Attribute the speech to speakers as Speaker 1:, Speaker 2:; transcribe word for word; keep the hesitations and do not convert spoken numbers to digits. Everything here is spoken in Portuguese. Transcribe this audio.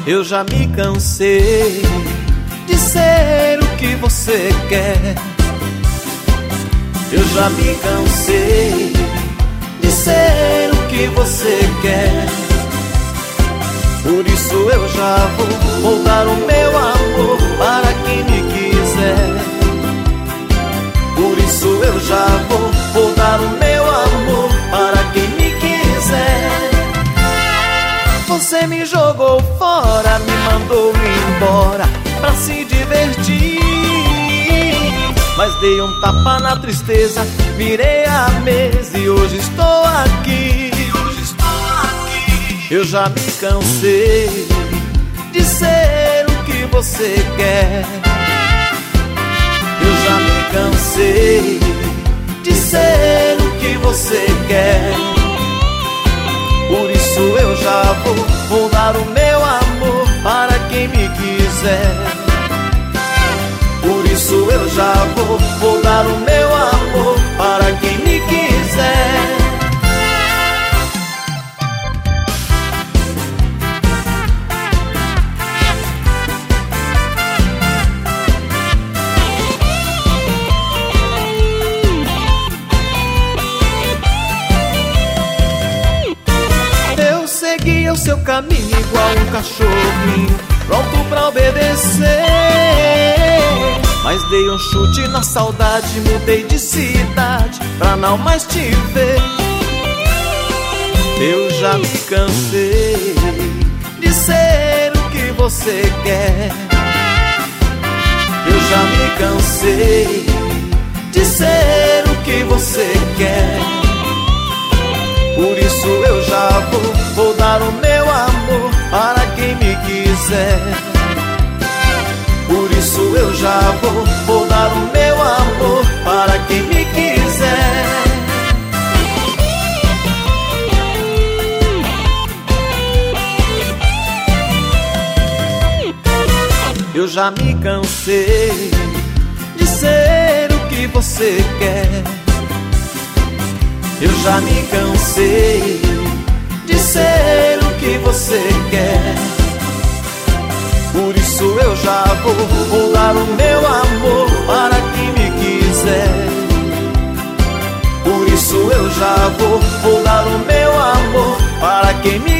Speaker 1: Eu já me cansei de ser o que você quer. Eu já me cansei de ser o que você quer. Por isso eu já vou, vou dar o meu amor para quem me quiser. Por isso eu já vou, vou dar o meu amor para quem me quiser. Você me jogou fora, me mandou embora pra se divertir, mas dei um tapa na tristeza, virei a mesa e hoje estou aqui. Hoje estou aqui. Eu já me cansei de ser o que você quer. Eu já me cansei de ser o que você quer. Por isso eu já vou, vou dar o meu amor para quem me quiser. Por isso eu já vou, vou dar o meu amor para quem me quiser. Segui o seu caminho igual um cachorrinho, pronto pra obedecer. Mas dei um chute na saudade, mudei de cidade pra não mais te ver. Eu já me cansei de ser o que você quer. Eu já me cansei de ser o que você quer. Por isso eu já vou, vou dar o meu amor para quem me quiser. Por isso eu já vou, vou dar o meu amor para quem me quiser. Eu já me cansei de ser o que você quer. Eu já me cansei de ser o que você quer. Por isso eu já vou, vou dar o meu amor para quem me quiser. Por isso eu já vou, vou dar o meu amor para quem me